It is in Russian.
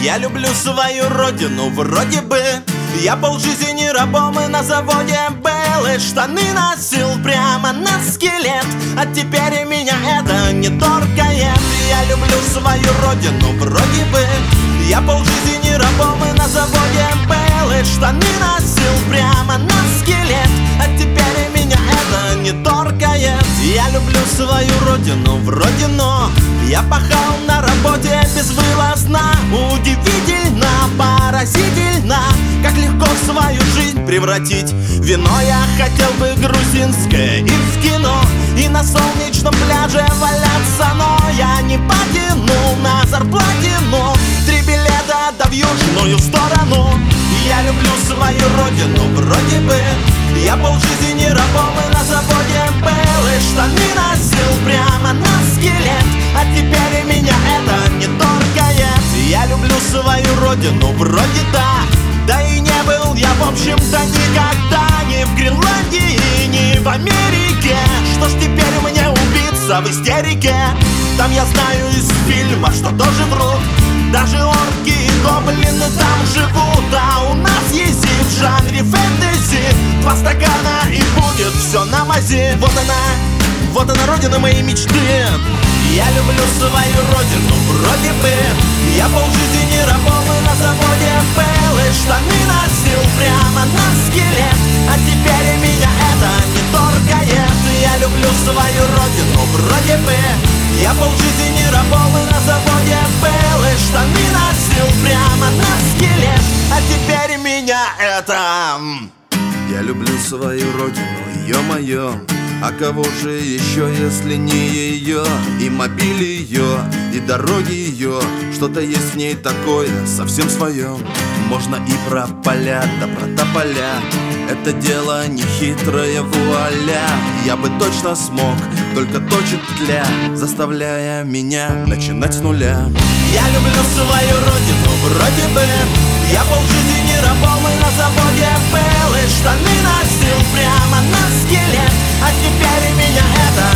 Я люблю свою родину, вроде бы я полжизни рабом и на заводе был, и штаны носил прямо на скелет, а теперь меня это не торкает. Я люблю свою родину, вроде бы я полжизни рабом и на заводе был, и штаны носил прямо на скелет, а теперь меня это не торкает. Я люблю свою родину, вроде, но я пахал на работе безвылазно. Удивительно, поразительно, как легко свою жизнь превратить в вино. Я хотел бы грузинское и в кино, и на солнечном пляже валяться, но я не потянул на зарплатину 3 билета да в южную сторону. Я люблю свою родину, вроде бы я полжизни рабом и на заводе был, и штаны носил прямо на скелет, а теперь меня это не торкает. Я люблю свою родину, вроде да и не был я в общем-то никогда ни в Гренландии, ни в Америке. Что ж теперь мне убиться в истерике? Там я знаю из фильма, что тоже врут, даже орки и гоблины там живут. А у нас есть и в жанре фэнтези 2 стакана и будет все на мази. Вот она родина моей мечты. Я люблю свою родину, вроде бы я полжизни рабом и на заводе был, и штаны носил прямо на скелет, а теперь меня это не торкает. Я люблю свою родину, вроде бы я полжизни рабом и на заводе был, и штаны носил прямо на скелет, а теперь меня это... Я люблю свою родину, ё-моё, а кого же еще, если не ее? И мобиль ее, и дороги ее, что-то есть в ней такое, совсем свое. Можно и про поля, да про тополя, это дело не хитрое, вуаля. Я бы точно смог, только точит тля, заставляя меня начинать с нуля. Я люблю свою родину, вроде бы я полжизни рабом и на заводе был, и штаны носил прямо на скелет, а теперь меня это